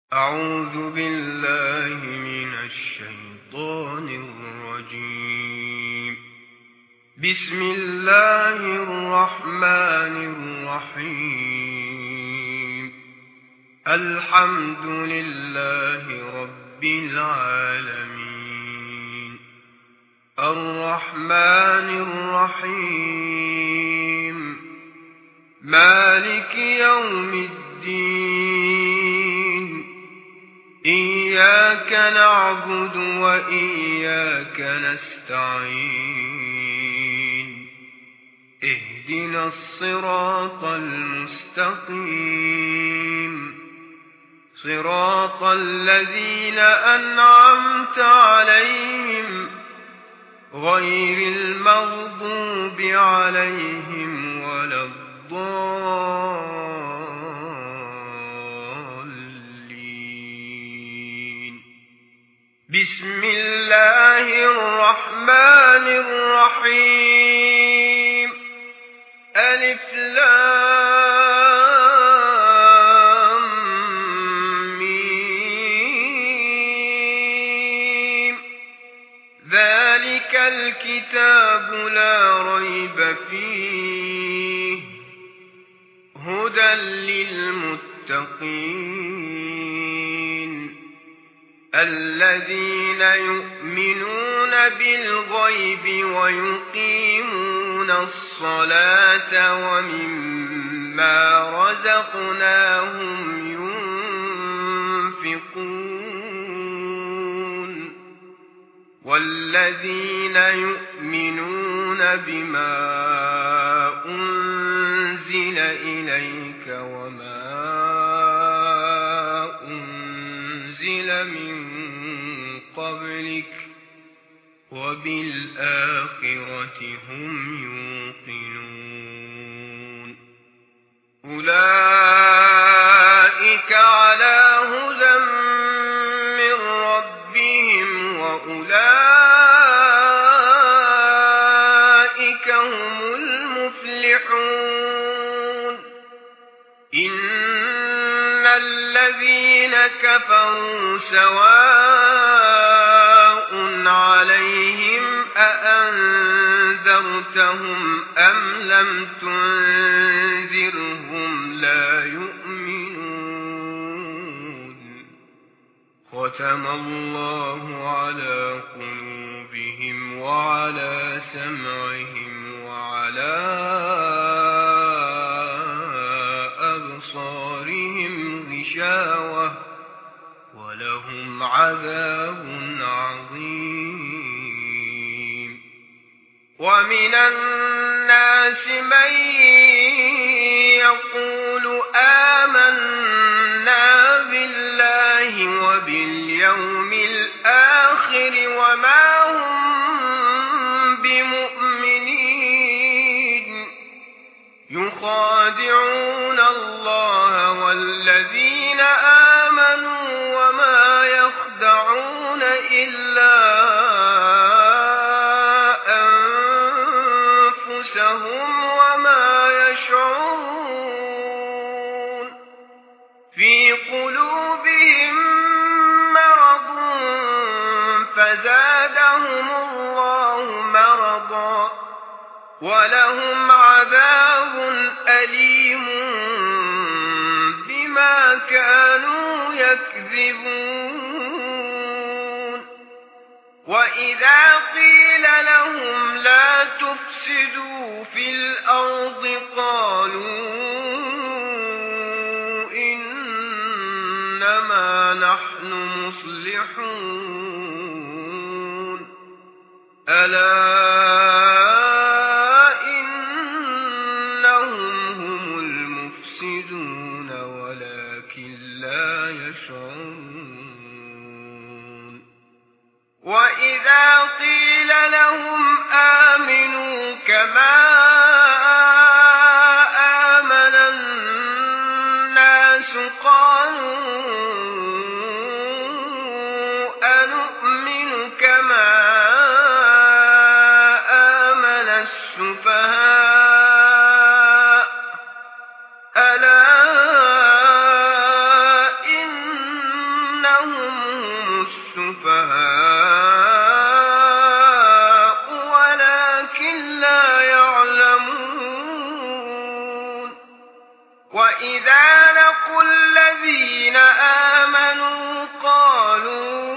أعوذ بالله من الشيطان الرجيم. بسم الله الرحمن الرحيم. الحمد لله رب العالمين. الرحمن الرحيم. مالك يوم الدين. إياك نعبد وإياك نستعين. اهدنا الصراط المستقيم، صراط الذين أنعمت عليهم غير المغضوب عليهم ولا الضالين. بسم الله الرحمن الرحيم. ألف لام ميم. ذلك الكتاب لا ريب فيه هدى للمتقين الذين يؤمنون بالغيب ويقيمون الصلاة ومما رزقناهم ينفقون والذين يؤمنون بما أنزل إليك وما أنزل من قبلك وبالآخرة هم يوقنون. أولئك على هدى من ربهم وأولئك هم المفلحون. إن الذين كفروا سواء عليهم أأنذرتهم أم لم تنذرهم لا يؤمنون. ختم الله على قلوبهم وعلى سمعهم وعلى أبصارهم غشاوة ولهم عذاب عظيم. ومن الناس من يقول آمنا بالله وباليوم الآخر وما هم بمؤمنين. يخادعون الله والذين آمنوا وما يخدعون إلا أنفسهم وما يشعرون. في قلوبهم مرض فزادهم الله مرضا ولهم عذاب أليم بما كانوا يكذبون. وإذا قيل لهم لا تفسدوا في الأرض قالوا إنما نحن مصلحون. ألا وإذا قيل لهم آمنوا كما آمن الناس قالوا أنؤمن كما آمن السفهاء. ألا إن السفهاء ولكن لا يعلمون وإذا لقوا الذين آمنوا قالوا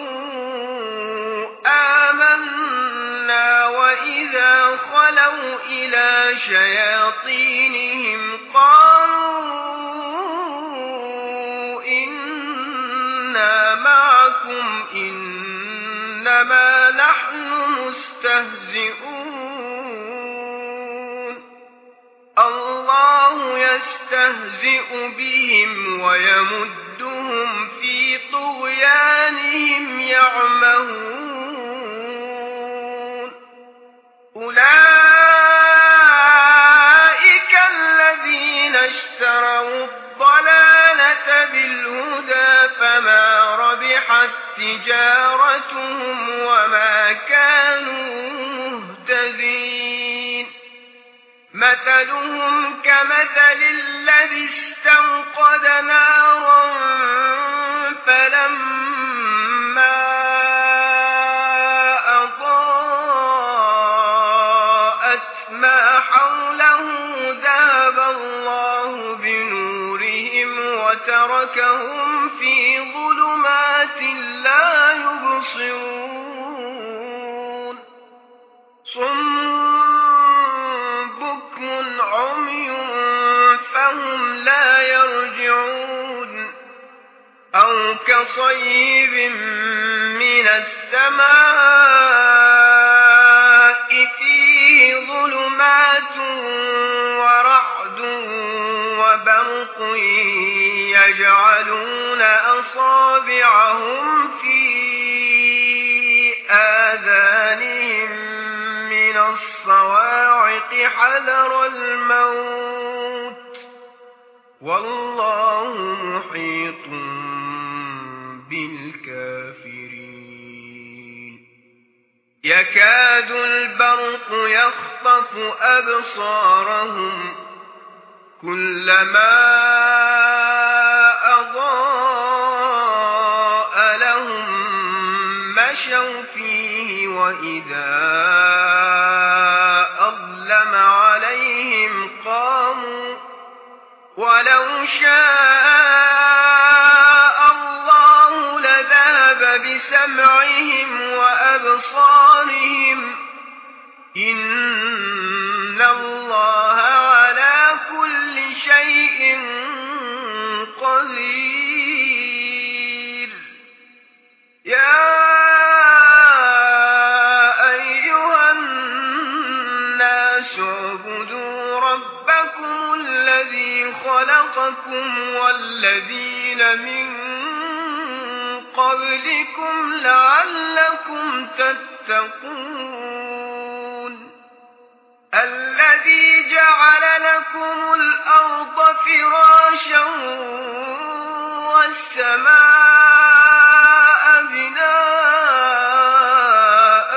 آمنا وإذا خلوا إلى شياطينهم قالوا إنا معكم إنما نحن مستهزئون الله يستهزئ بهم ويمدهم في طغيانهم يعمهون أولئك الذين اشتروا الضلالة بالهدى فما ربحت تجارتهم وما كانوا مهتدين مثلهم كمثل الذي استوقد نارا فلما أضاءت ما حوله ذهب الله بنورهم وتركهم في ظلمات لا يبصرون بكم عمي فهم لا يرجعون أو كصيب من السماء فيه ظلمات ورعد وبرق يجعلون أصابعهم في آذانهم من الصواعق حذر الموت والله محيط بالكافرين يكاد البرق يخطف أبصارهم كلما أضاء لهم مشوا فيه وإذا أظلم عليهم قاموا ولو شاء الله لذهب بسمعهم وأبصارهم إن الله على كل شيء قدير يا أيها الناس اعبدوا ربكم الذي خلقكم والذين من قبلكم لعلكم تتقون الذي جعل لكم الأرض فراشا والسماء بناء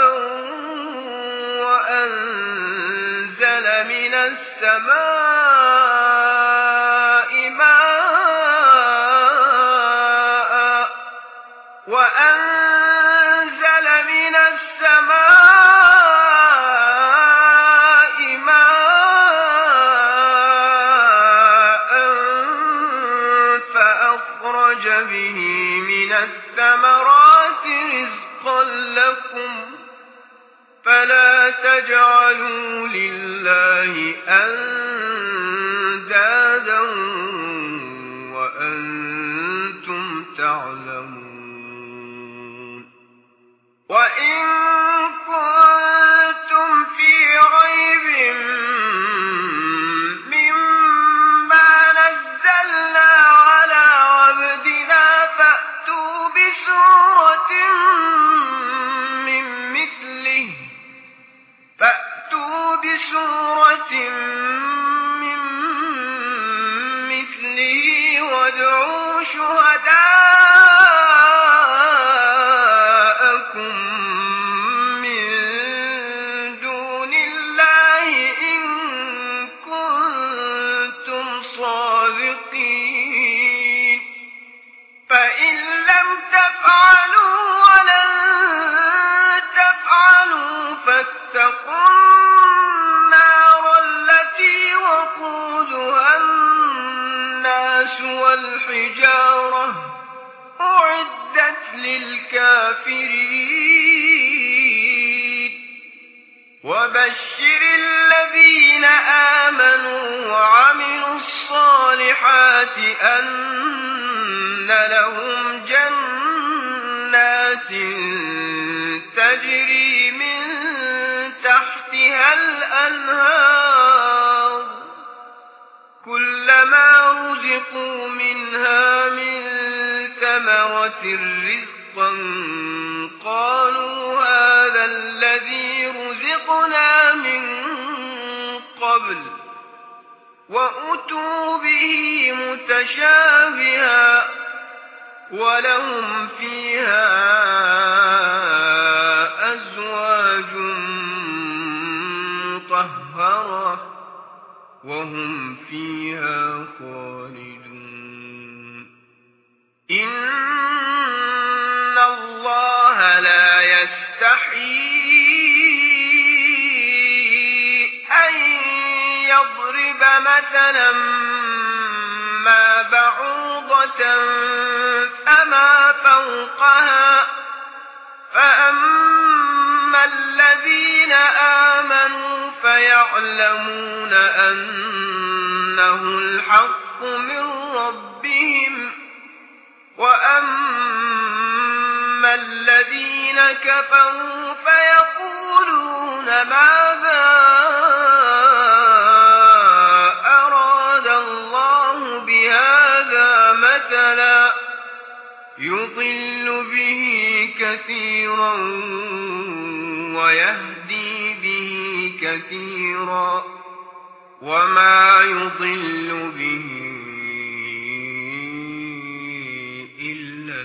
وأنزل من السماء ماء فأخرج به من الثمرات رزقا لكم فلا تجعلوا لله أندادا وأنتم تعلمون وإن كنتم في ريب مما نزلنا على عبدنا فأتوا بسورة من مثله وادعوا شهداءكم من دون الله إن كنتم صادقين فإن لم تفعلوا ولا الكافرين وبشر الذين آمنوا وعملوا الصالحات أن لهم جنات تجري من تحتها الأنهار كلما رزقوا منها من ثمرة رزقا قالوا هذا الذي رزقنا من قبل وأتوا به متشابها ولهم فيها أزواج مطهرة وهم فيها خالدون إن الله لا يستحيي أن يضرب مثلا ما بعوضة فما فوقها فأما الذين آمنوا فيعلمون أنه الحق من ربهم وأما الذين كفروا فيقولون ماذا أراد الله بهذا مثلا يضل به كثيرا ويهدي به كثيرا وما يضل به إلا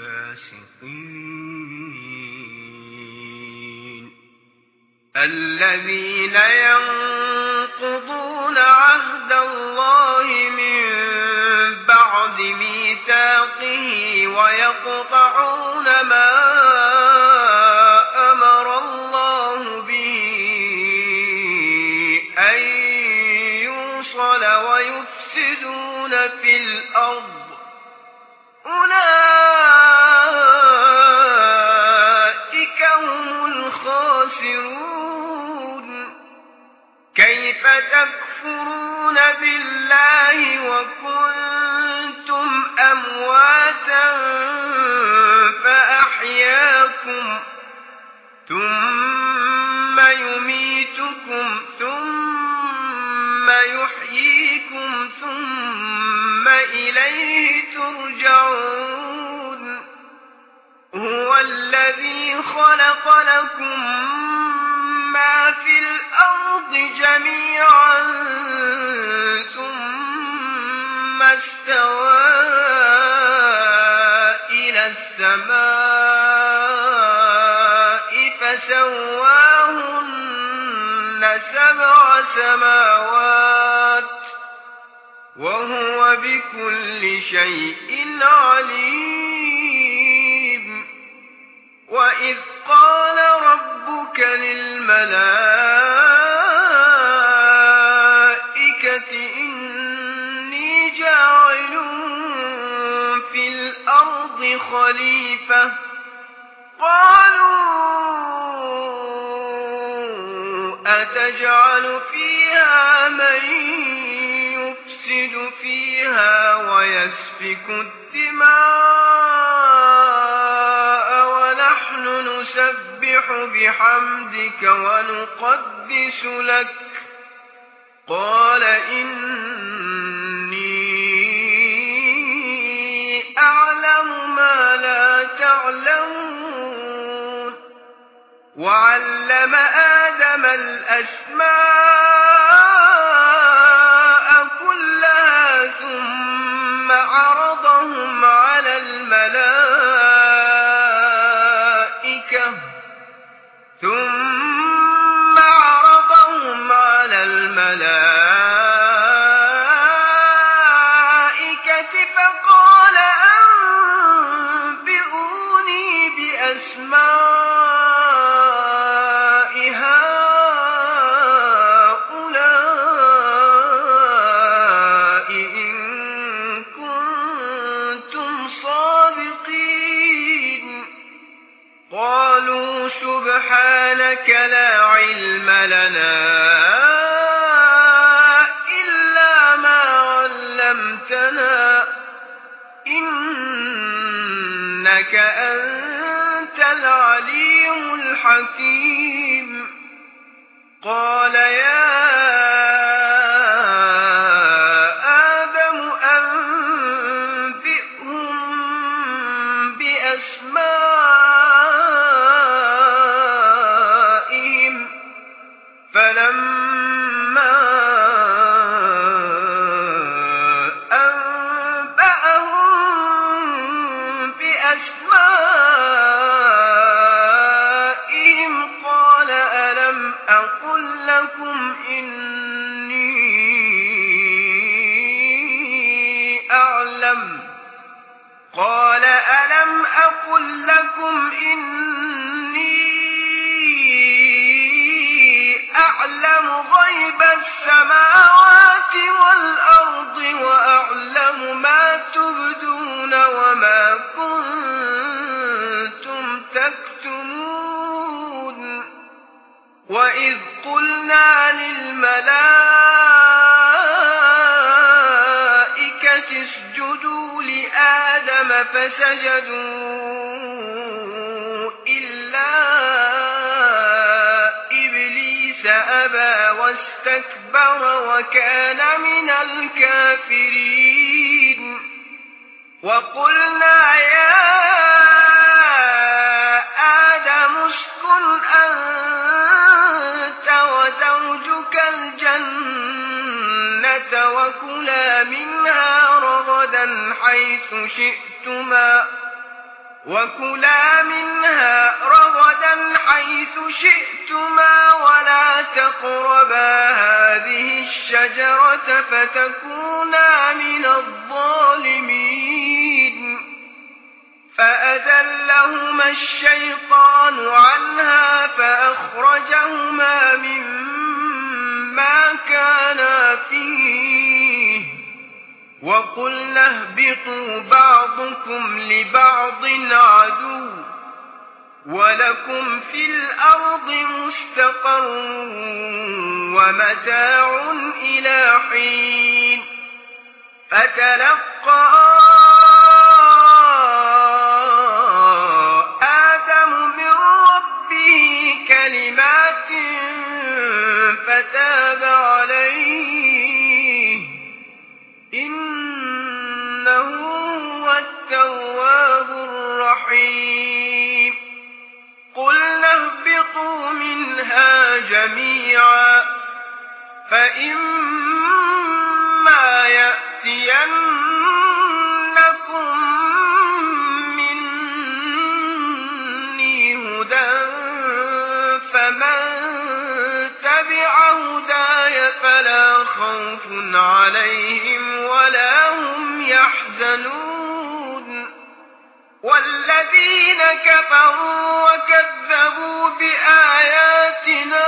الفاسقين الذين ينقضون عهد الله من بعد ميثاقه ويقطعون ما أمر الله به أن يوصل ويفسدون في الأرض أولئك هم الخاسرون كيف تكفرون بالله وكنتم أمواتا فأحياكم ثم يميتكم ثم يحييكم ثم إليه ترجعون هو الذي خلق لكم ما في الأرض جميعا ثم استوى إلى السماء فسواهن 7 سماوات وهو بكل شيء عليم وإذ قال ربك للملائكة إني جاعل في الأرض خليفة قالوا أتجعل فيها من يفسد فيها ويسفك الدماء ونحن نسبح بحمدك ونقدس لك قال إني أعلم ما لا تعلمون وعلم آدم الأسماء كلها ثم عرضهم على الملائكة فقال أنبئوني بأسماء هؤلاء إن كنتم سبحانك لا علم لنا إلا ما علمتنا إنك أنت العليم الحكيم قال يا آدم أنبئهم بأسمائهم فلما أنبأهم بأسمائهم قال ألم أقل لكم إني أعلم قال ألم أقل لكم إني أعلم غيب السماوات والأرض وأعلم ما تبدون وما كنتم تكتمون وإذ قلنا للملائكة اسجدوا لآدم فسجدوا إلا إبليس أبى واستكبر وكان من الكافرين وقلنا يا آدم اسكن أنت وزوجك الجنة وكلا منها رغدا حيث شئتما ولا تقربا هذه الشجرة فتكونا من الظالمين فأزلهما الشيطان عنها فأخرجهما مما كانا فيه وقلنا اهبطوا بعضكم لبعض عدو ولكم في الأرض مستقر ومتاع إلى حين فتلقى آدم من ربه كلمات فتاب عليه إنه هو التواب الرحيم قلنا اهبطوا منها جميعا فإما يأتينكم مني هدى فمن تبع هداي فلا خوف عليهم ولا هم يحزنون والذين كفروا وكذبوا بآياتنا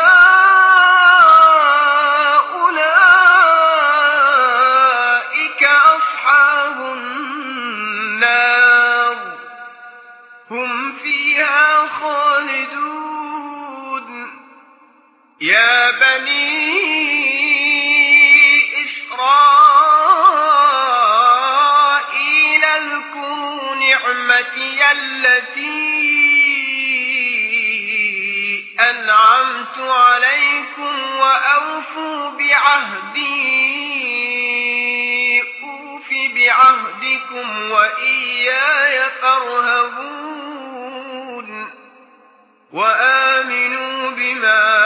أولئك أصحاب النار هم فيها خالدون يا بني إسرائيل اذكروا نعمتي التي أنعمت عليكم وأوفوا بعهدي أوف بعهدكم وإياي فارهبون وآمنوا بما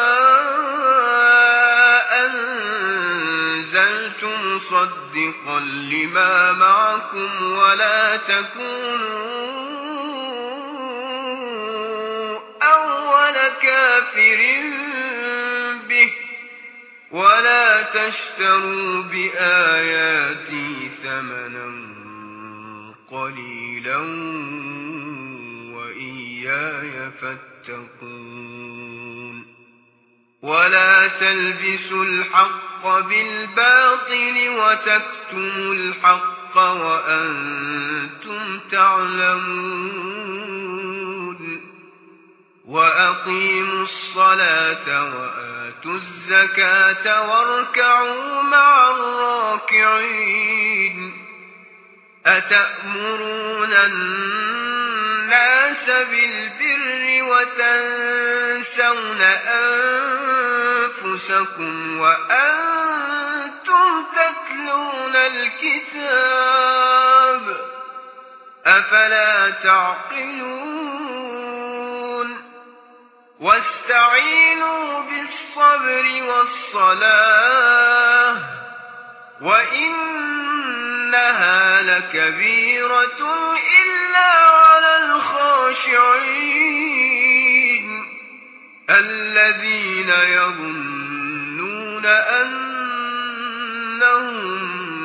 أنزلت مصدقا لما معكم ولا تكونوا أول كافر به ولا تشتروا بآياتي ثمنا قليلا وإياي فاتقون ولا تلبسوا الحق بالباطل وتكتموا الحق وأنتم تعلمون وأقيموا الصلاة وآتوا الزكاة واركعوا مع الراكعين أتأمرون الناس بالبر وتنسون أنفسكم وأنتم تتلون الكتاب أفلا تعقلون واستعينوا بالصبر والصلاة وإنها لكبيرة إلا على الخاشعين الذين يظنون أنهم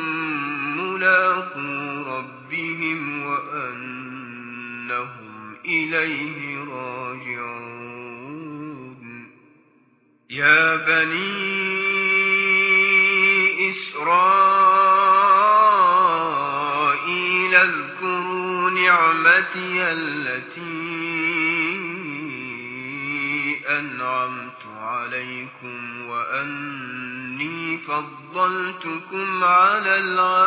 ملاقو ربهم وأنهم إليه راجعون يا بني إسرائيل اذكروا نعمتي التي أنعمت عليكم وأني فضلتكم على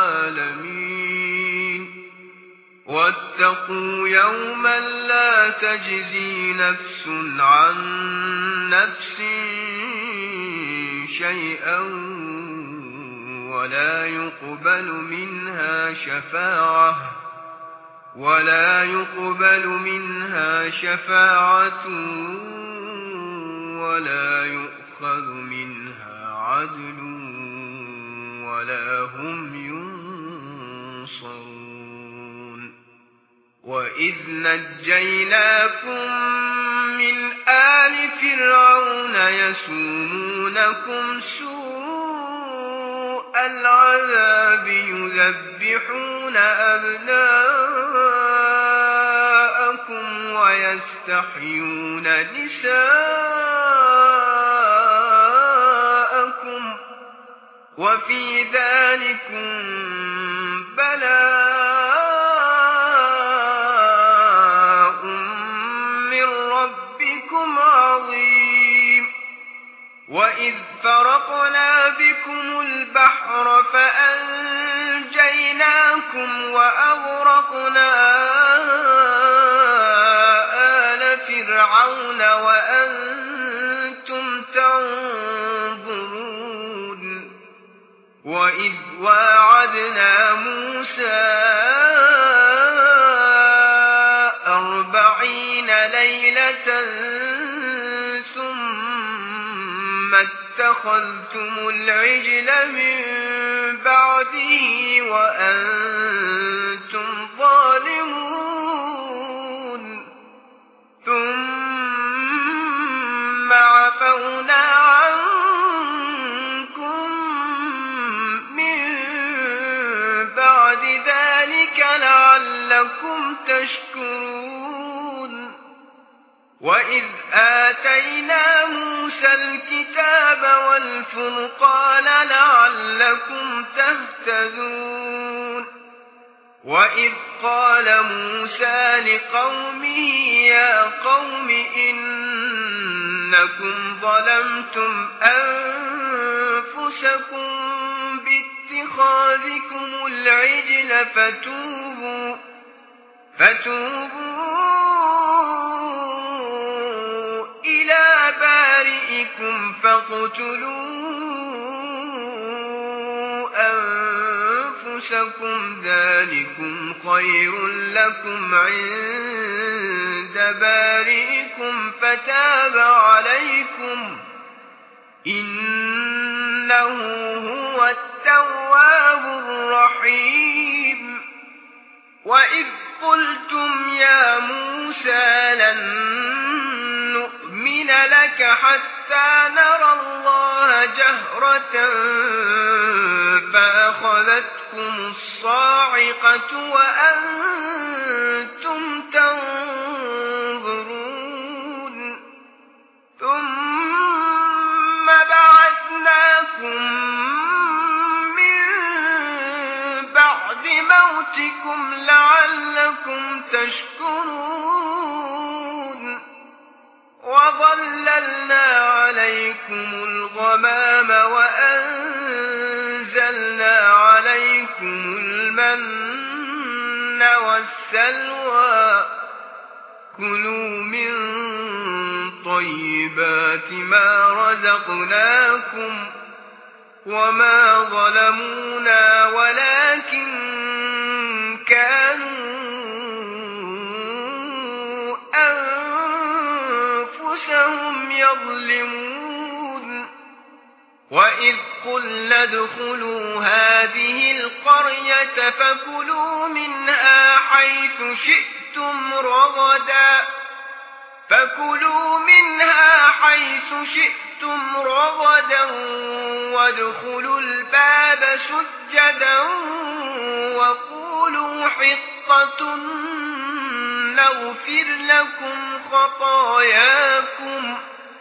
العالمين واتقوا يوما لا تجزي نفس عن نفس شيئا ولا يقبل منها شفاعة ولا يؤخذ منها عدل ولا هم ينصرون وإذ نجيناكم من آل فرعون يسومونكم سوء العذاب يذبحون أبناءكم ويستحيون نساءكم وفي ذلكم بلاء من ربكم عظيم وإذ فرقنا بكم البحر فأنجيناكم وأغرقنا آل فرعون وأنتم تنظرون وإذ واعدنا موسى 40 ليلة ثم اتخذتم العجل من بعده وأنتم ظالمون ثم عفونا عنكم من بعد ذلك لعلكم تشكرون وإذ آتينا موسى الكتاب والفرقان لعلكم تهتدون وإذ قال موسى لقومه يا قوم إنكم ظلمتم أنفسكم باتخاذكم العجل فتوبوا إلى بارئكم فاقتلوا أنفسكم ذلكم خير لكم عند بارئكم فتاب عليكم إنه هو التواب الرحيم وإذ قلتم يا موسى لن نؤمن لك حتى نرى الله جهرة فأخذتكم الصاعقة وأنتم تنظرون ثم بعثناكم من بعد موتكم لعلكم تشكرون السلوى كلوا من طيبات ما رزقناكم وما ظلمونا ولكن كانوا أنفسهم يظلمون وإذ قلنا ادخلوا هذه القرية فكلوا منها حيث شئتم رغدا وادخلوا الباب سجدا وقولوا حطة نغفر لكم خطاياكم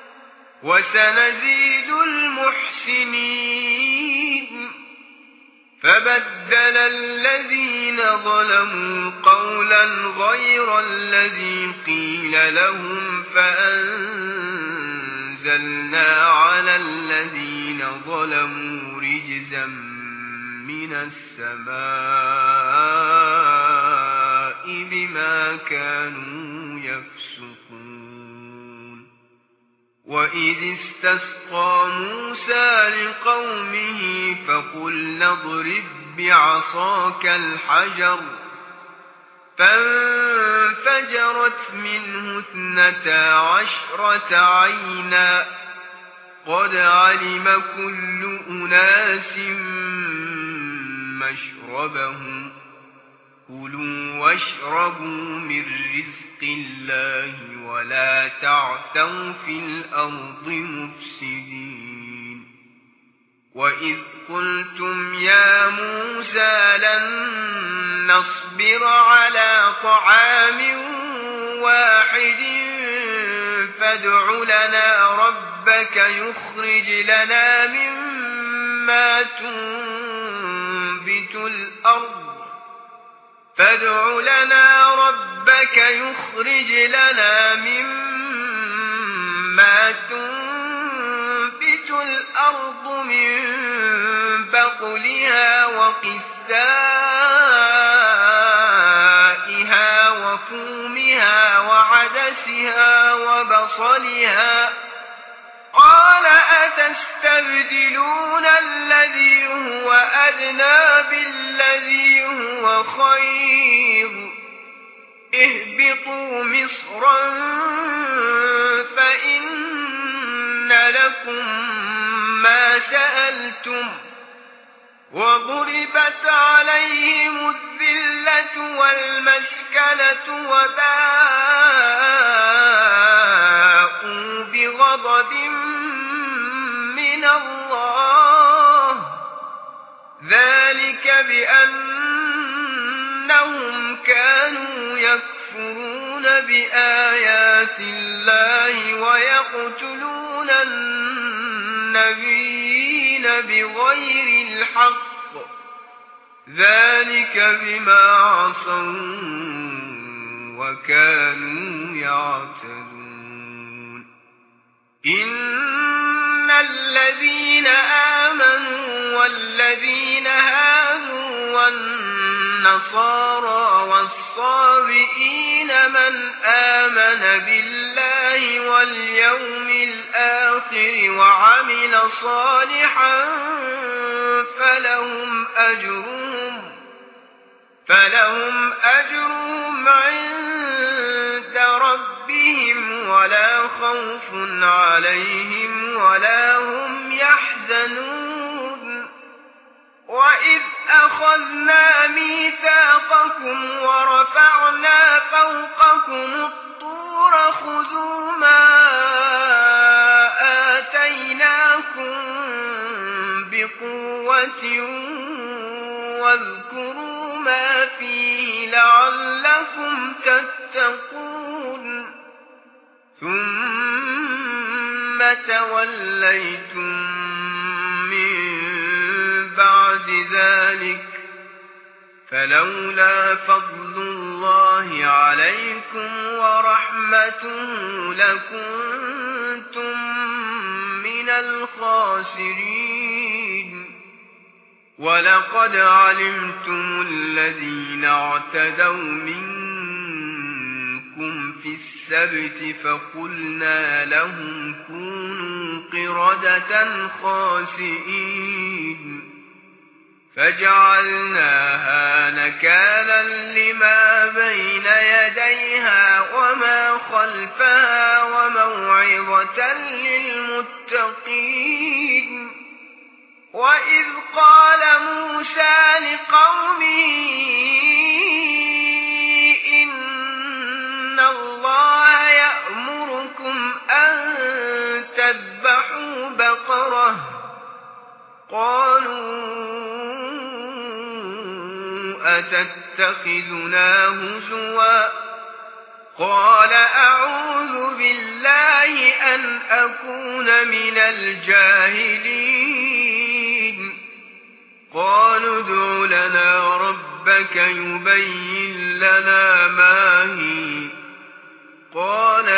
وسنزيد المحسنين فبدل الذين ظلموا قولا غير الذي قيل لهم فأنزلنا على الذين ظلموا رجزا من السماء بما كانوا يفسقون وإذ استسقى موسى لقومه فقلنا اضرب بعصاك الحجر فانفجرت منه 12 عينا قد علم كل أناس مشربهم كلوا واشربوا من رزق الله ولا تعثوا في الأرض مفسدين وإذ قلتم يا موسى لن نصبر على طعام واحد فادع لنا ربك يخرج لنا مما تنبت الأرض من بقلها وقثائها وفومها وعدسها وبصلها قال أتستبدلون الذي هو أدنى بالذي هو خير اهبطوا مصرا فإن لكم ما سألتم وضربت عليهم الذلة والمسكنة وباءوا بغضب من الله ذلك بأنهم كانوا يكفرون بآيات الله ويقتلون النبيين بغير الحق ذلك بما عصوا وكانوا يعتدون إن الذين آمنوا والذين هادوا والنصارى والصابئين من آمن بالله واليوم الآخر وعمل صالحا فلهم أجرهم عند ربهم ولا خوف عليهم ولا هم يحزنون وإذ أخذنا ميثاقكم ورفعنا فوقكم الطور خذوا ما آتيناكم بقوة واذكروا ما فيه لعلكم تتقون ثم توليتم من بعد ذلك فلولا فضل الله عليكم ورحمته لكنتم من الخاسرين ولقد علمتم الذين اعتدوا منكم في السبت فقلنا لهم كونوا قردة خاسئين فجعلناها نكالا لما بين يديها وما خلفها وموعظة للمتقين. وإذ قال موسى لقومه إن الله يأمركم أن تذبحوا بقرة قالوا أتتخذنا هزوا قال أعوذ بالله أن أكون من الجاهلين. قالوا ادع لنا ربك يبين لنا ما هي قال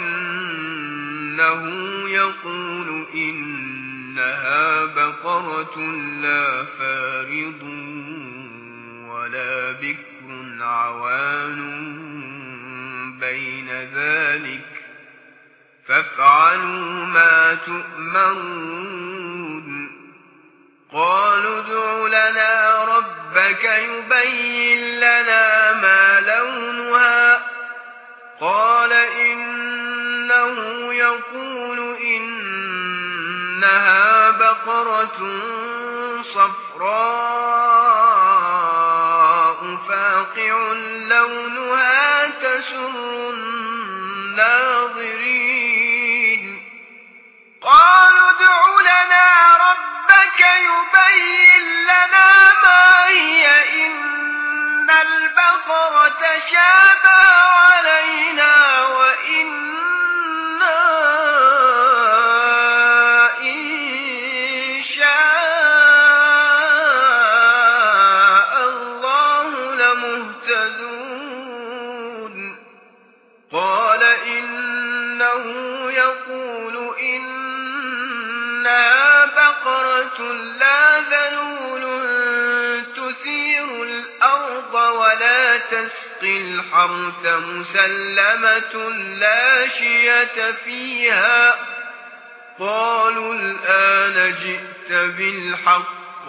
إنه يقول إنها بقرة لا فارض ولا بكر عوان بين ذلك فافعلوا ما تؤمرون. قالوا ادع لنا ربك يبين لنا ما لونها قال إنه يقول إنها بقرة صفراء فاقع لونها تسر الناظرين. قالوا ادع لنا ربك يبين لنا ما هي إن البقرة شابه علينا وإنا إن شاء الله لمهتدون. قال إنه يقول إنها بقرة لا ذلول تثير الأرض ولا تسقي الحرث مسلمة لا شية فيها. قالوا الآن جئت بالحق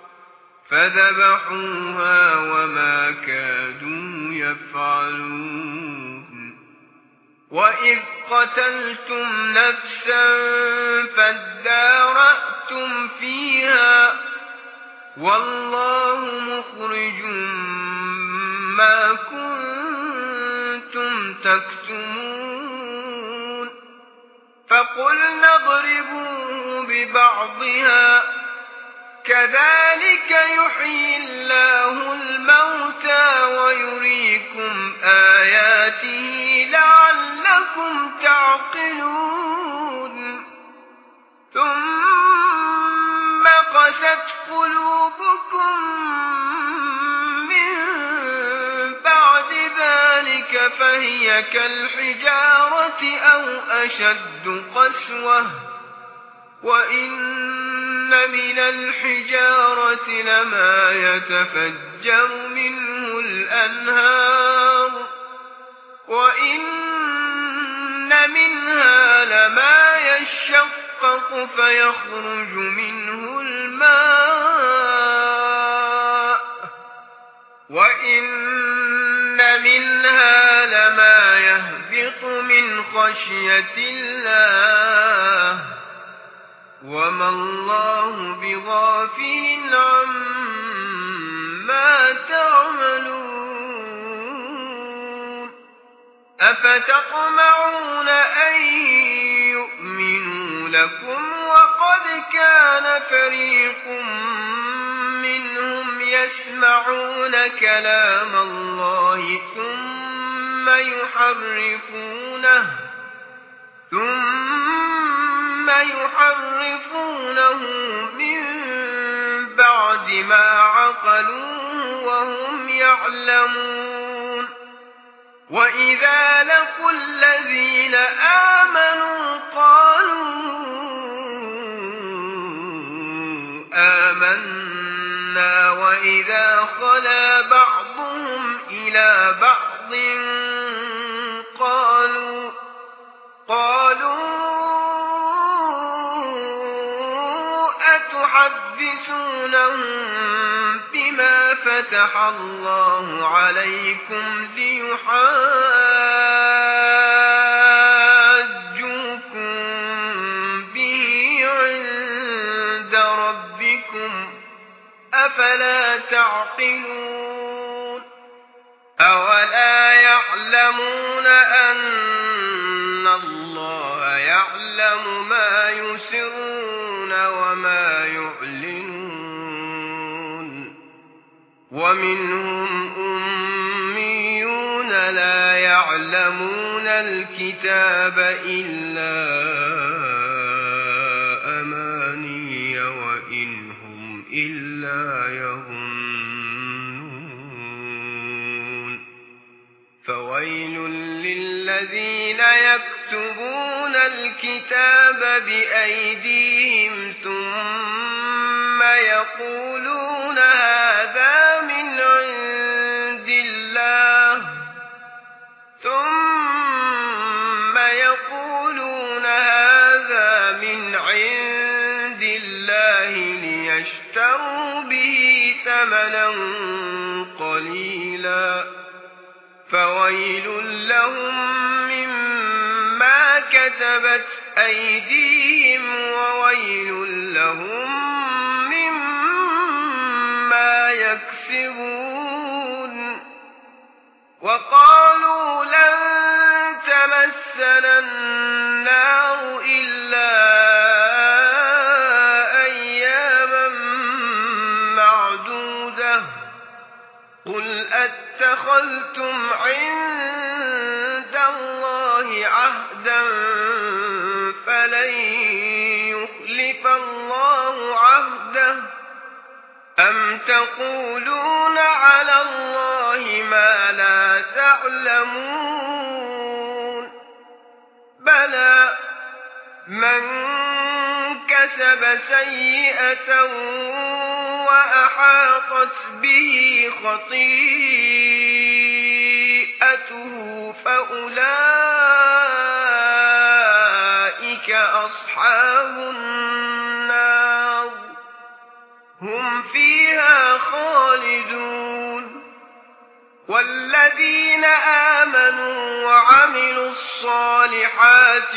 فذبحوها وما كادوا يفعلون. وإذ قتلتم نفسا فادارأتم فيها والله مخرج ما كنتم تكتمون. فقلنا اضربوه ببعضها كذلك يحيي الله الموتى ويريكم آياته لعلكم تعقلون. ثم قست قلوبكم من بعد ذلك فهي كالحجارة أو أشد قسوة وإن من الحجارة لما يتفجر منه الأنهار وإن منها لما يشقق فيخرج منه الماء وإن منها لما يهبط من خشية الله وما الله بغافل عما تعملون. أفتطمعون أن يؤمنوا لكم وقد كان فريق منهم يسمعون كلام الله ثم يحرفونه من بعد ما عقلوه وهم يعلمون. وإذا لقوا الذين آمنوا قالوا آمنا وإذا خلا بعضهم إلى بعض قالوا تسألونهم بما فتح الله عليكم ليحاجوكم به عند ربكم أفلا تعقلون أولا يعلمون أن الله يعلم ما يسرون وما يعلنون ومنهم أميون لا يعلمون الكتاب إلا أماني وإن هم إلا يظنون فويل للذين يكتبون الكتاب بأيديهم ثم يقولون هذا من عند الله ليشتروا به ثمنا قليلا فويل لهم مما كتبت أيديهم وويل لهم مما يكسبون وقالوا لن تمسنا النار إلا أياما معدودة قل أتخذتم عند الله عهدا فلن يخلف الله عهده أم تقولون على الله ما لا تعلمون بلى من كسب سيئة وأحاطت به خطيئته فأولئك أصحاب النار هم فيها خالدون والذين آمنوا وعملوا الصالحات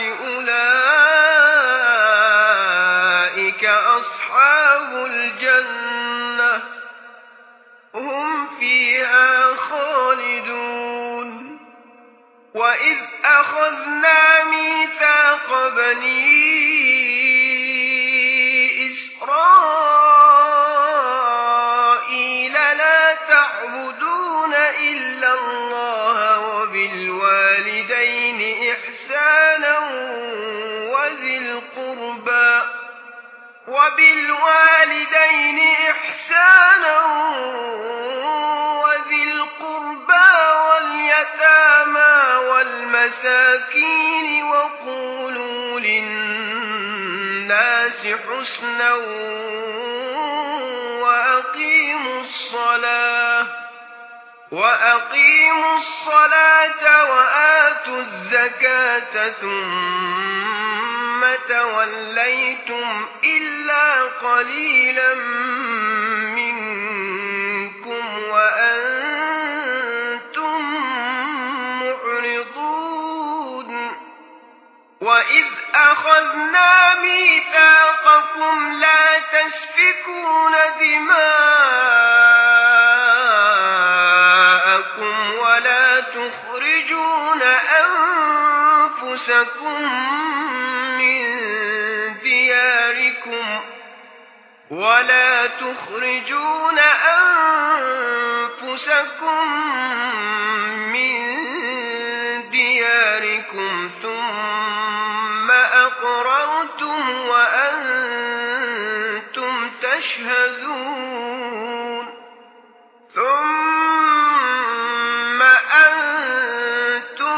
أولئك أصحاب الجنة هم فيها خالدون وإذ أخذنا ميثاق بني إسرائيل لا تعبدون إلا الله وبالوالدين إحسانا وذي القربى واليتامى والمساكين وقولوا للناس حسنا وأقيموا الصلاة وآتوا الزكاة ثم توليتم إلا قليلا منكم وأنتم معرضون وإذ أخذنا ميثاقكم لا تسفكون دماءكم ولا تخرجون أنفسكم من دياركم ثم أقررتم وأنتم تشهدون ثم أنتم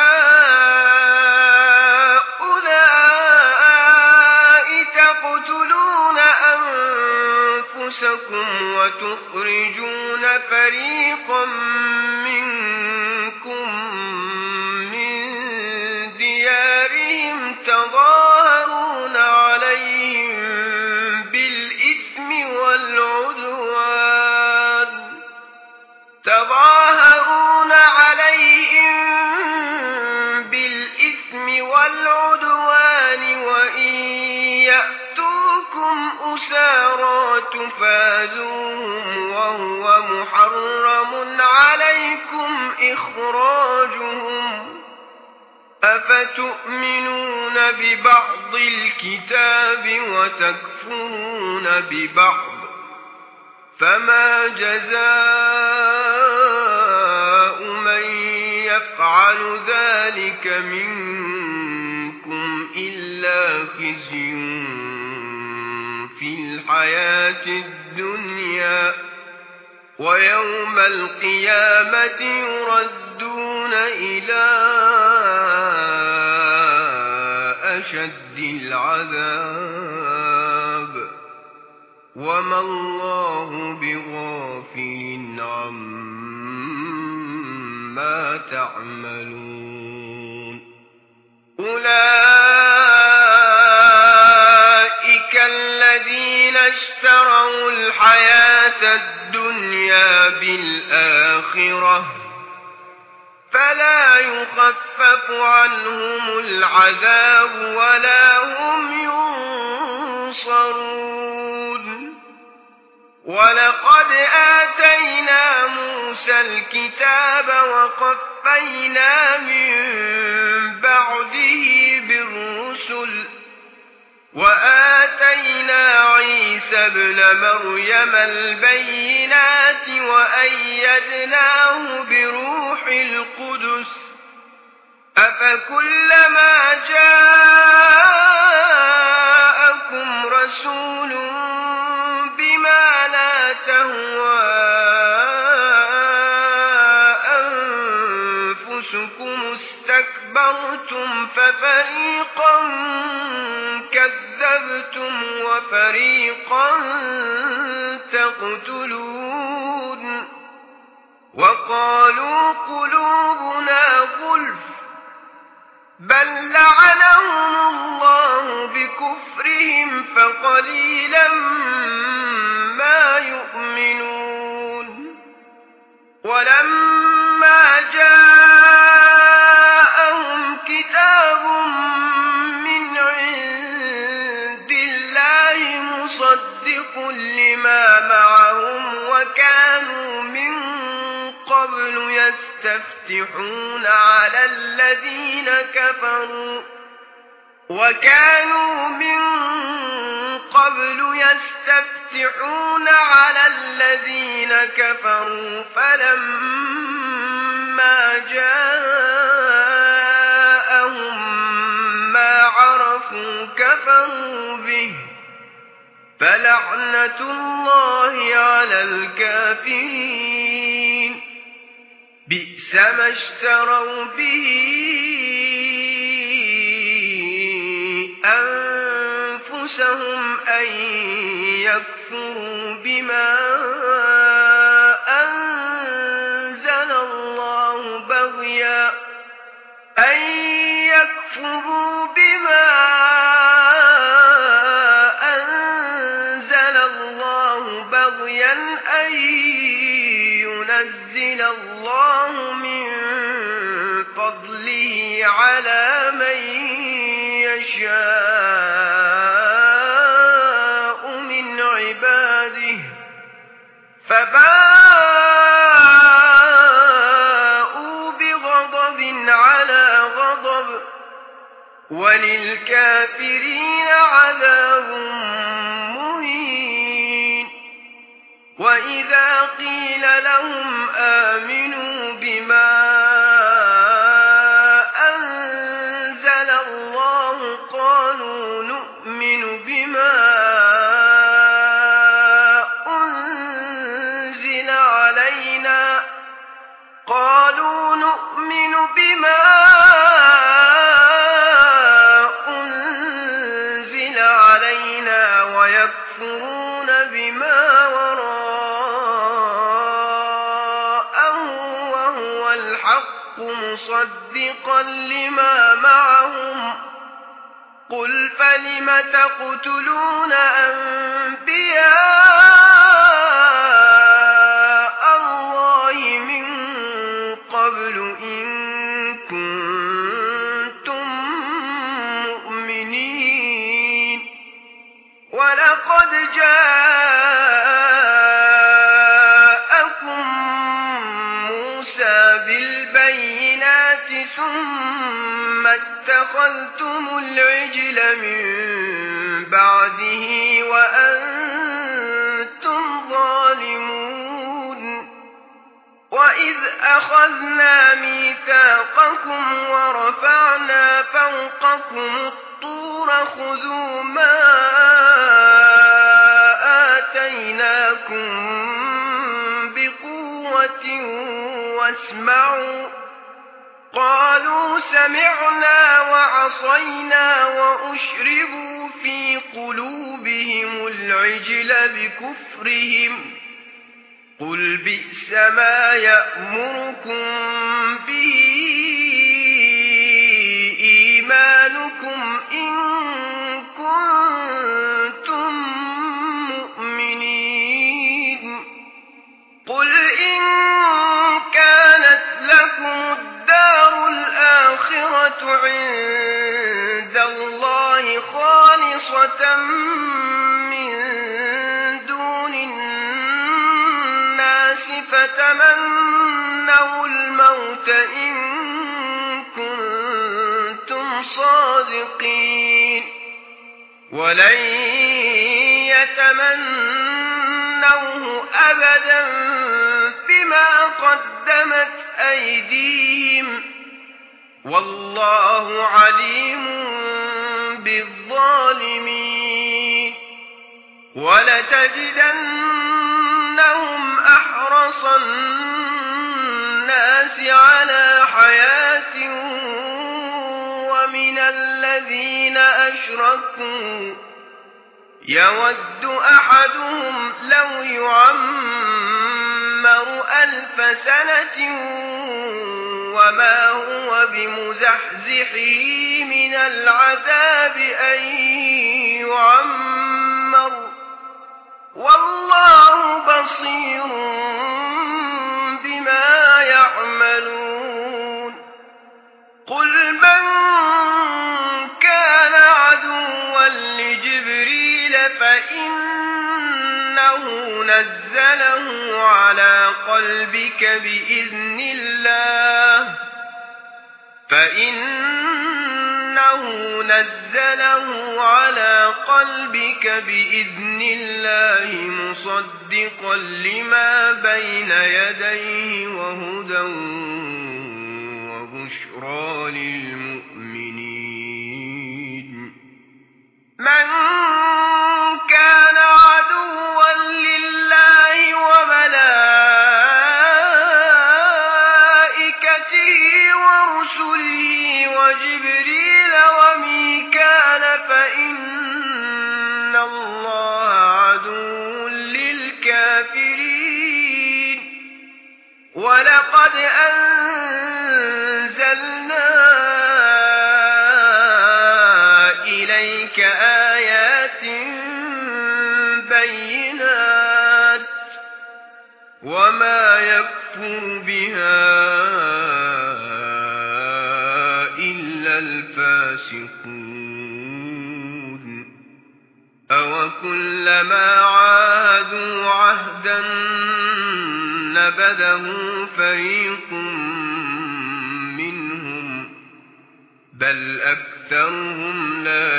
هؤلاء تقتلون أنفسكم وتخرجون فريقا منكم من ديارهم تظاهرون عليهم بالإثم والعدوان فاذوهم وهو محرم عليكم إخراجهم أفتؤمنون ببعض الكتاب وتكفرون ببعض فما جزاء من يفعل ذلك منكم إلا خزي في الحياة الدنيا ويوم القيامة يردون إلى أشد العذاب وما الله بغافل عما تعملون أولئك الذين اشتروا الحياة الدنيا بالآخرة فلا يخفف عنهم العذاب ولا هم ينصرون ولقد آتينا موسى الكتاب وقفينا من بعده بالرسل وآتينا عيسى ابن مريم البينات وأيدناه بروح القدس أفكلما جاءكم رسول بما لا تهوى أنفسكم استكبرتم ففريقا كذبتم وفريقا تقتلون وقالوا قلوبنا غلف بل لعنهم الله بكفرهم فقليلا ما يؤمنون ولما جاءهم كتاب من عند الله مصدق لما معهم وكانوا من قبل يستفتحون على الذين كفروا فلما جاءهم ما عرفوا كفروا به فلعنة الله على الكافرين بئس ما اشتروا به أنفسهم أن يكفروا بما أنزل الله بغيا أن ينزل الله من فضله على من يشاء من عباده فباءوا بغضب على غضب وللكافرين عذاب مهين وإذا قيل لهم آمنوا بما أنزل الله قالوا نؤمن بما أنزل علينا ويكفرون بما وراءه وهو الحق مصدقا لما معهم قل فلم تقتلون أنبياء الله من قبل إن كنتم مؤمنين ولقد جاءكم ثم اتخذتم العجل من بعده وأنتم ظالمون وإذ أخذنا ميثاقكم ورفعنا فوقكم الطور خذوا ما آتيناكم بقوة واسمعوا قالوا سمعنا وعصينا وأشربوا في قلوبهم العجل بكفرهم قل بئس ما يأمركم به إيمانكم إن كنتم مؤمنين قل إن كانت لكم الدار الآخرة عند الله خالصة من دون الناس فتمنوا الموت إن كنتم صادقين ولن يتمنوه أبدا بما قدمت أيديهم والله عليم بالظالمين ولتجدنهم أحرص الناس على حياة ومن الذين أشركوا يود أحدهم لو يعمر 1000 سنة وما هو بمزحزحه من العذاب أن يعمر والله بصير بما يعملون قل من كان عدوا لجبريل فإنه نزله على قلبك بإذن الله مصدقا لما بين يديه وهدى وبشرى للمؤمنين من كان عدوا لله وملائكته ورسله وجبريل وميكال فإن الله عدو للكافرين ولقد أنزلنا إليك آيات بينات وما يكفر بها إلا الفاسقون أوكلما عاهدوا عهدا نبذه فريق منهم بل أكثرهم لا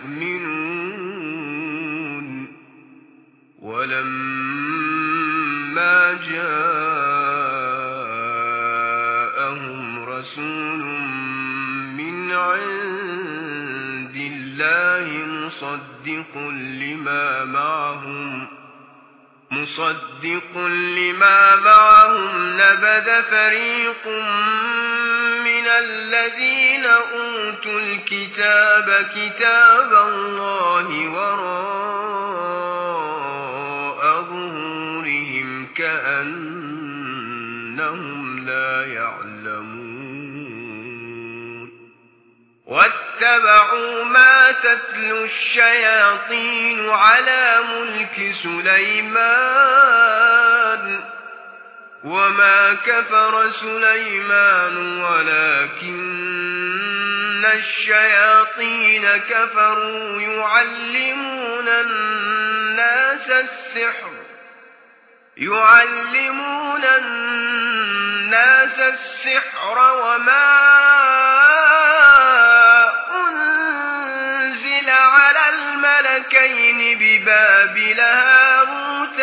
يؤمنون ولما جاءهم رسول من عند الله مصدق لما معهم نبذ فريق من الذين أوتوا الكتاب كتاب الله وراء ظهورهم كأنهم لا يعلمون واتبعوا ما تتلو الشياطين على ملك سليمان وما كفر سليمان ولكن الشياطين كفروا يعلمون الناس السحر وما الملكين ببابل هاروت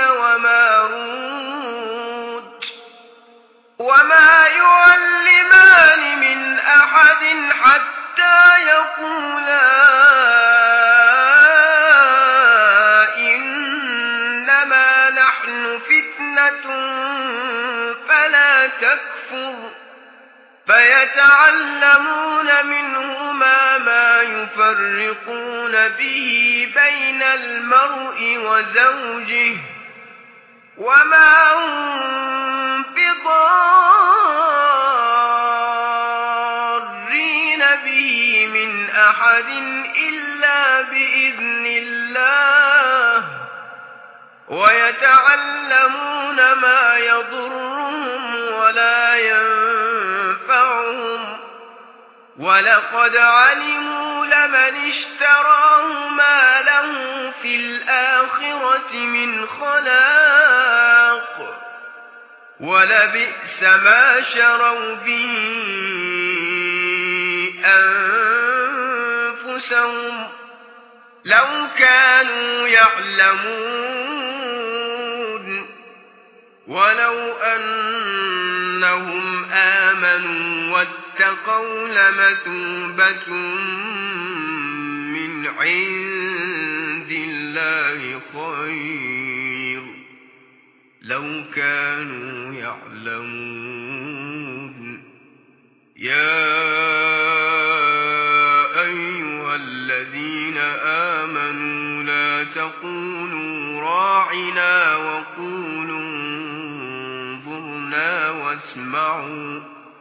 وماروت وما يعلمان من أحد حتى يقولا إنما نحن فتنة فلا تكفر فيتعلمون منهما ما يفرقون به بين المرء وزوجه وما هم بضارين به من أحد إلا بإذن الله ويتعلمون ما يضرهم ولا ينفعهم ولقد علموا لمن اشتراه ما له في الآخرة من خلاق ولبئس ما شروا به أنفسهم لو كانوا يعلمون ولو أنهم آمنوا واتقوا لمثوبة من عند الله خير لو كانوا يعلمون يا أيها الذين آمنوا لا تقولوا راعنا وقولوا انظرنا واسمعوا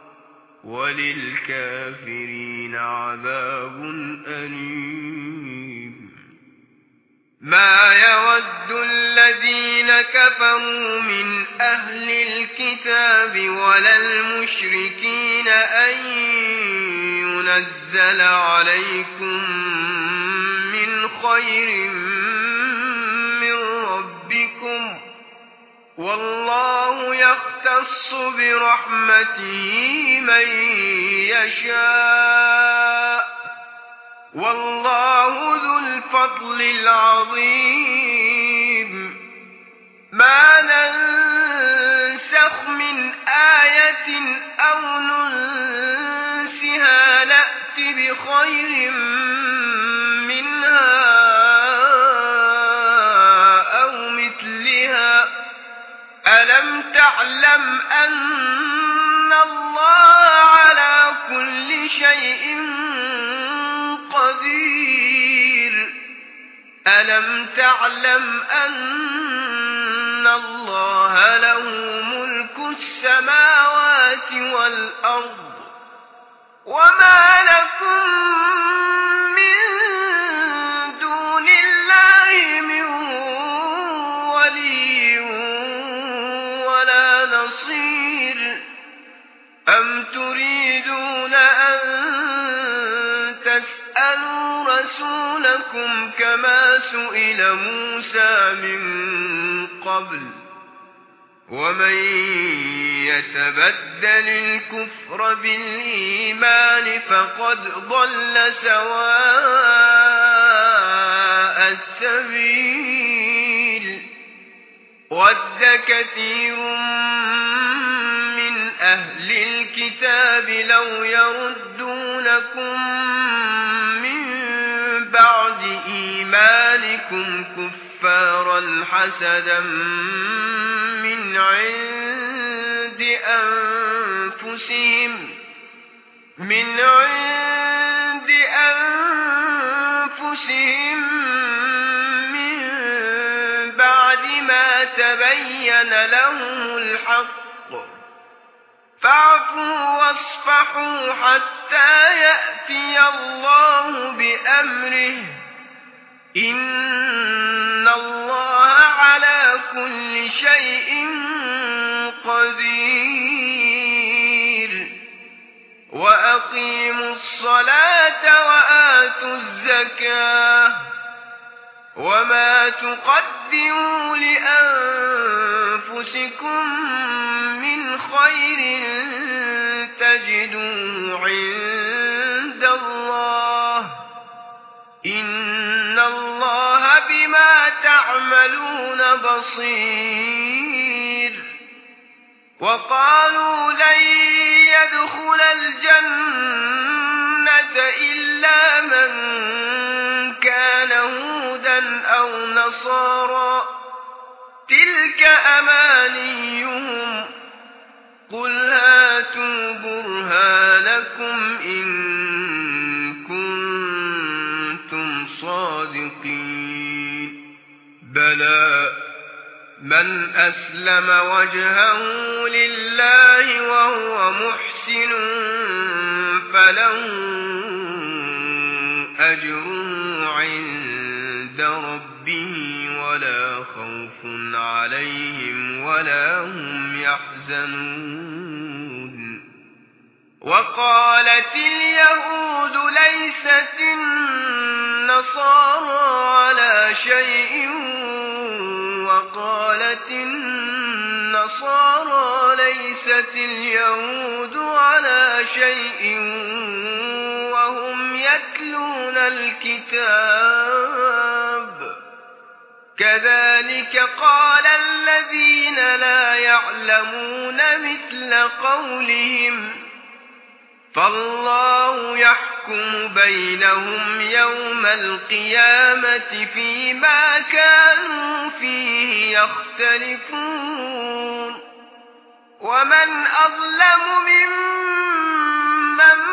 وللكافرين عذاب أليم ما يود الذين كفروا من أهل الكتاب ولا المشركين أن ينزل عليكم من خير من ربكم والله يختص برحمته من يشاء والله ذو الفضل العظيم ما ننسخ من آية أو ننسها نأت بخير منها أو مثلها ألم تعلم أن الله على كل شيء قدير ألم تعلم أن الله له ملك السماوات والأرض وما لكم من دون الله من ولي ولا نصير أم تريدون أن تسألوا رسولكم كما سئل موسى من قبل ومن يتبدل الكفر بالإيمان فقد ضل سواء السبيل ود كثير من أهل الكتاب لو يردونكم من بعد إيمانكم كفارا حسدا من عند أنفسهم من بعد ما تبين لهم الحق فاعفوا واصفحوا حتى يأتي الله بأمره إن الله على كل شيء قدير وأقيموا الصلاة وآتوا الزكاة وما تقدموا لأنفسكم من خير تجدوه عند الله إن الله بصير وقالوا لن يدخل الجنة إلا من كان هودا أو نصارى تلك أمانيهم قل هاتوا برهانكم إن كنتم صادقين بلى من أسلم وجهه لله وهو محسن فله أجره عند ربه ولا خوف عليهم ولا هم يحزنون وقالت اليهود ليست النصارى على شيء وقالت النصارى ليست اليهود على شيء وهم يتلون الكتاب كذلك قال الذين لا يعلمون مثل قولهم فالله يحكم بينهم يوم القيامة فيما كانوا فيه يختلفون ومن أظلم ممن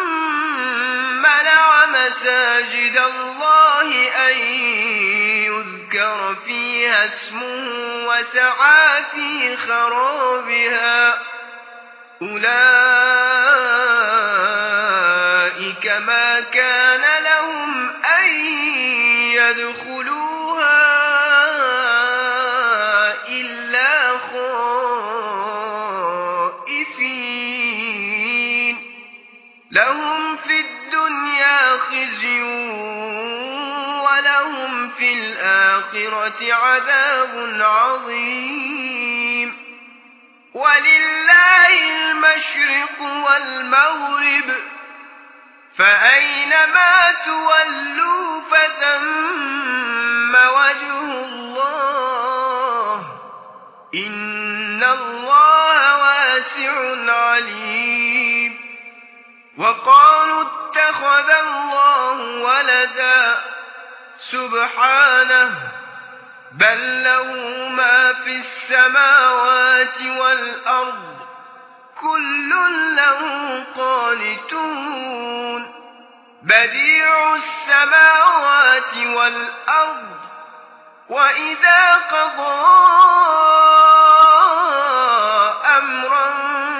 منع مساجد الله أن يذكر فيها اسمه وسعى في خرابها أولئك ما كان لهم أن يدخلوها إلا خائفين لهم في الدنيا خزي ولهم في الآخرة عذاب عظيم ولله المشرق والمغرب فأينما تولوا فثم وجه الله إن الله واسع عليم وقالوا اتخذ الله ولدا سبحانه بل له ما في السماوات والأرض كل له قانتون بديع السماوات والأرض وإذا قضى أمرا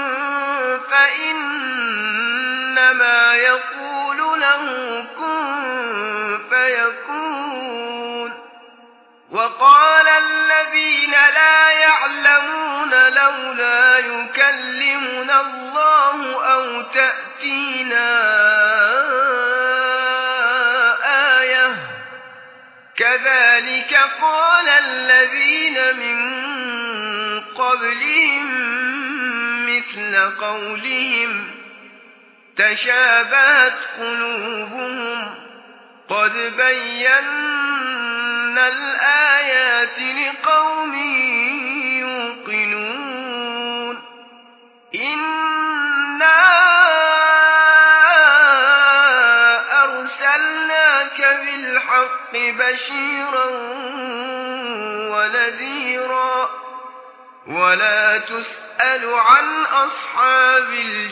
فإنما يقول له كن فيكون وقال الذين لا يعلمون لولا يكلمنا الله أو تأتينا آية كذلك قال الذين من قبلهم مثل قولهم تشابهت قلوبهم قد بينا الآيات لقوم يوقنون إنا أرسلناك بالحق بشيرا ونذيرا ولا تسأل عن أصحاب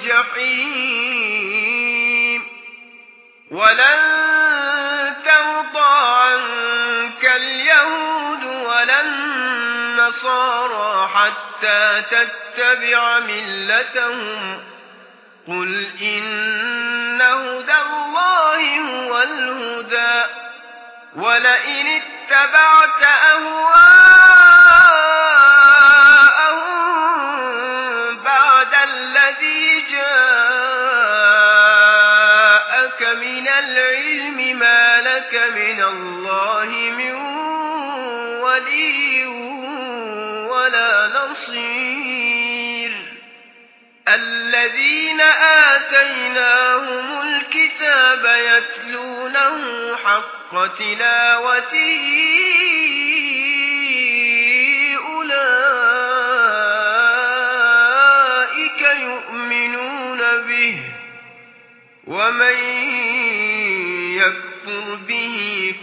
الجحيم ولن ترضى عنك اليهود ولا النصارى حتى تتبع ملتهم قل إن هدى الله هو الهدى ولئن اتبعت أهواءهم بعد الذي جاءك من العلم ما لك من الله من ولي ولا نصير الذين آتيناهم الكتاب يتلونه حق تلاوته ومن يكفر به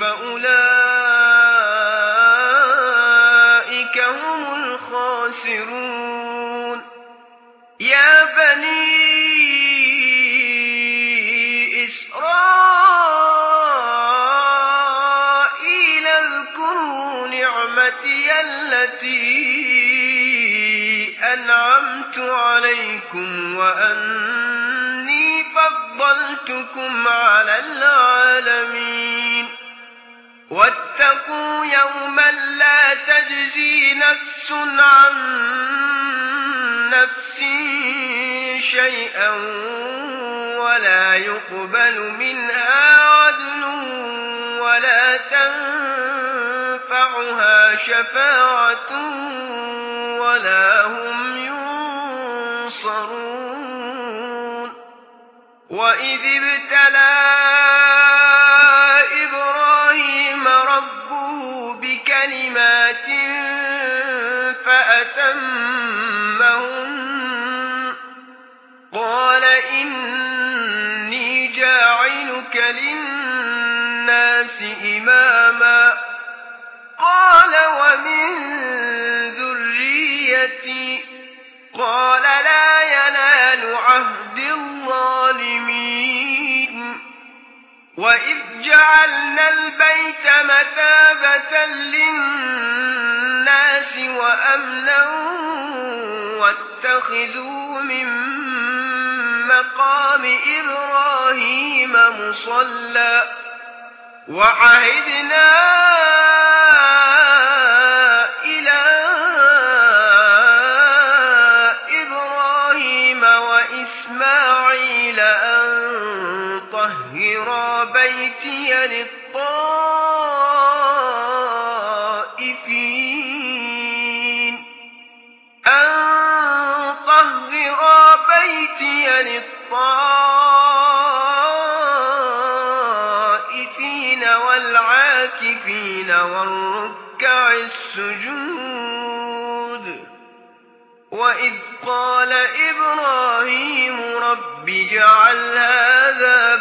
فأولئك هم الخاسرون يا بني إسرائيل اذكروا نعمتي التي أنعمت عليكم وأني فضلتكم على العالمين واتقوا يوما لا تجزي نفس عن نفس شيئا ولا يقبل منها عدل ولا تنفعها شفاعة ولا هم ينصرون وإذ ابتلى إبراهيم ربه بكلمات فأتمهن قال إني جاعلك للناس إماما قال ومن ذريتي قال لا ينال عهد الظالمين وإذ جعلنا البيت مثابة للناس وأمنا واتخذوا من مقام إبراهيم مصلى وعهدنا إلى إبراهيم وإسماعيل أن طهرا بيتي للطائفين والعاكفين والركع السجود وإذ قال إبراهيم رب اجعل هذا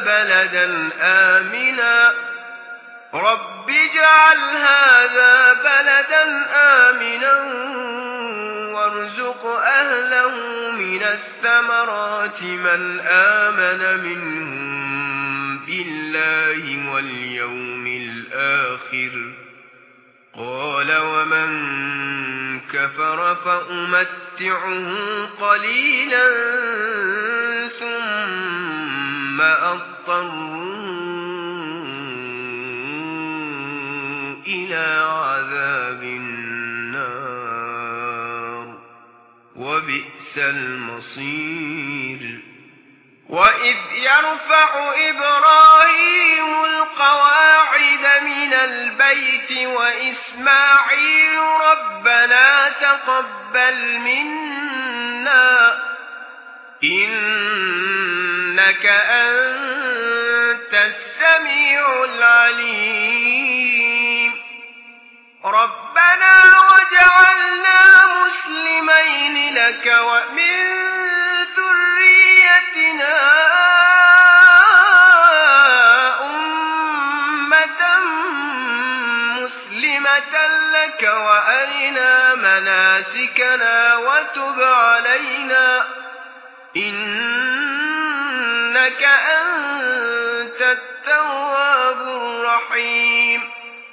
بلدا آمنا وارزق أهله من الثمرات من آمن منهم بالله واليوم الآخر قال ومن كفر فأمتعه قليلا ثم أضطره إلى عذاب النار وبئس المصير وإذ يرفع إبراهيم القواعد من البيت وإسماعيل ربنا تقبل منا إنك أنت السميع العليم ربنا وجعلنا مسلمين لك ومن ذريتنا أمة مسلمة لك وأرنا مناسكنا وتب علينا إنك أنت التواب الرحيم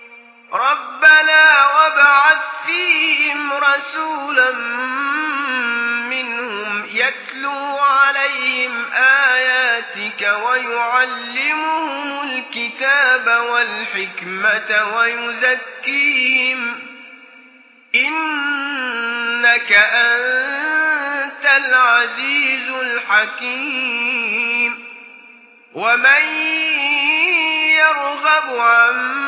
ربنا وابعث فيهم رسولا منهم يتلو عليهم آياتك ويعلمهم الكتاب والحكمة ويزكيهم إنك أنت العزيز الحكيم ومن يرغب عن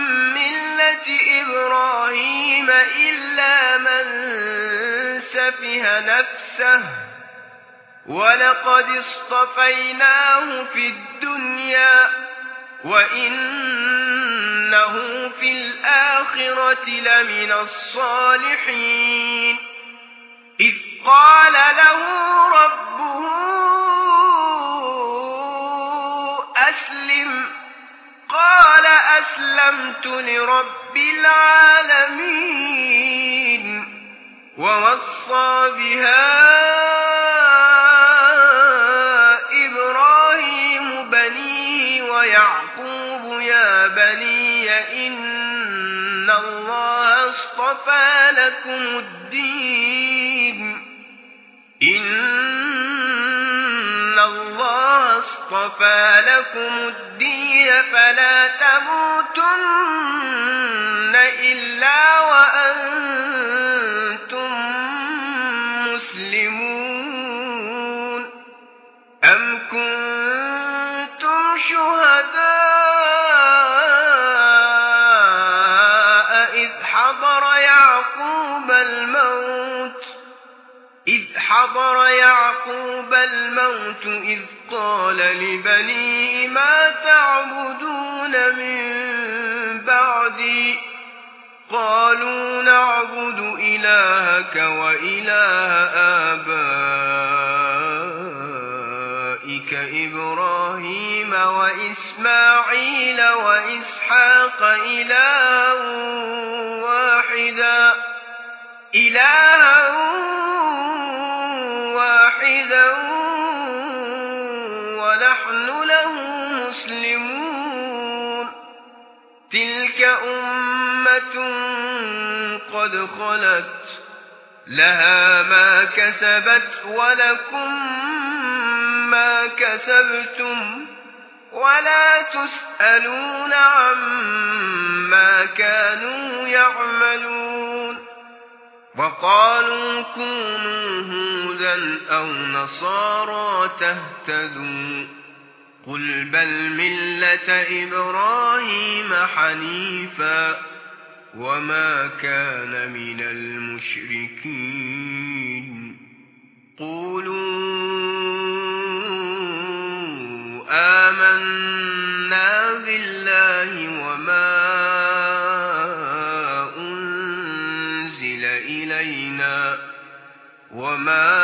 إبراهيم إلا من سفه نفسه ولقد اصطفيناه في الدنيا وإنه في الآخرة لمن الصالحين إذ قال له ربه قال أسلمت لرب العالمين ووصى بها إبراهيم بنيه ويعقوب يا بني إن الله اصطفى لكم الدين فلا تموتن إلا وأنتم مسلمون أم كنتم شهداء إذ حضر يعقوب الموت إذ قال لبنيه ما تعبدون من بعدي قالوا نعبد إلهك وإله آبائك إبراهيم وإسماعيل وإسحاق إلها واحدا ونحن له مسلمون تلك أمة قد خلت لها ما كسبت ولكم ما كسبتم ولا تسألون عما كانوا يعملون وقالوا كونوا هودا أو نصارى تهتدوا قل بل ملة إبراهيم حنيفا وما كان من المشركين قولوا آمنا بالله وما أنزل إلينا وما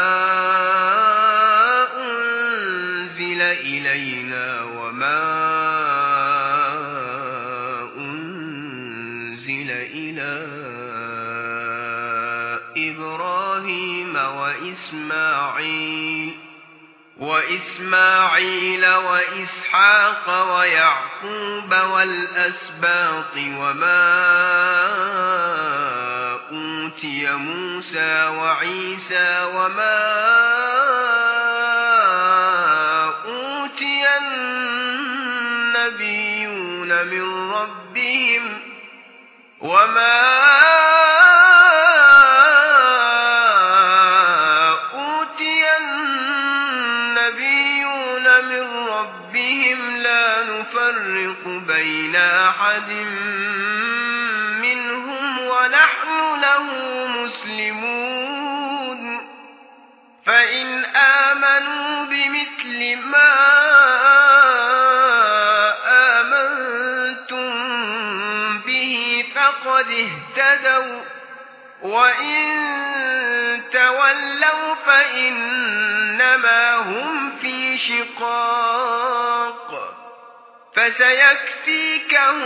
أنزل إلى إبراهيم وإسماعيل وإسحاق ويعقوب والأسباط وما أوتي موسى وعيسى وما أوتي النبيون من ربهم لا نفرق بين أحد منهم ونحن له مسلمون فإن آمنوا بمثل ما آمنتم به فقد اهتدوا وإن تولوا فإنما هم في شقاق فسيكفيكهم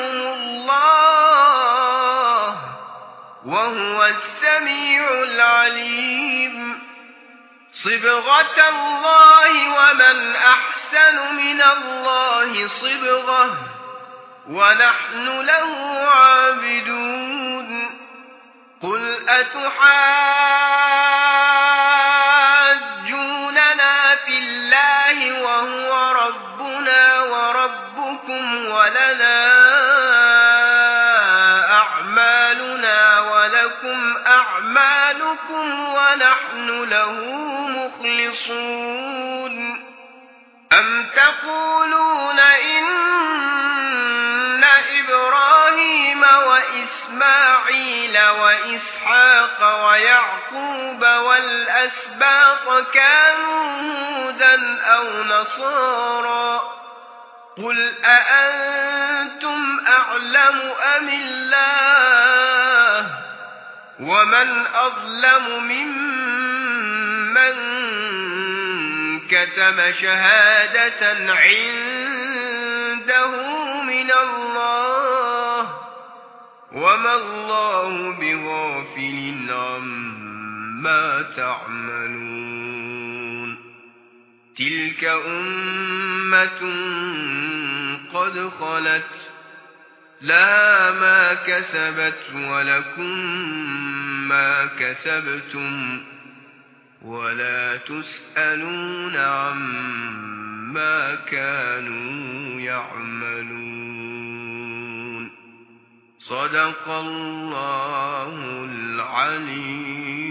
الله وهو السميع العليم صبغة الله ومن أحسن من الله صبغة ونحن له عابدون قل أتحاجوننا في الله وهو ربنا وربكم ولنا أعمالنا ولكم أعمالكم ونحن له مخلصون أم تقولون إن إبراهيم وإسماعيل وإسحاق ويعقوب والأسباط كانوا هودا أو نصارى قل أأنتم أعلم أم الله ومن أظلم ممن كتم شهادة عند تحسبونه من الله وما الله بغافل عما تعملون تلك أمة قد خلت لها ما كسبت ولكم ما كسبتم ولا تسألون عما كانوا يعملون صدق الله العلي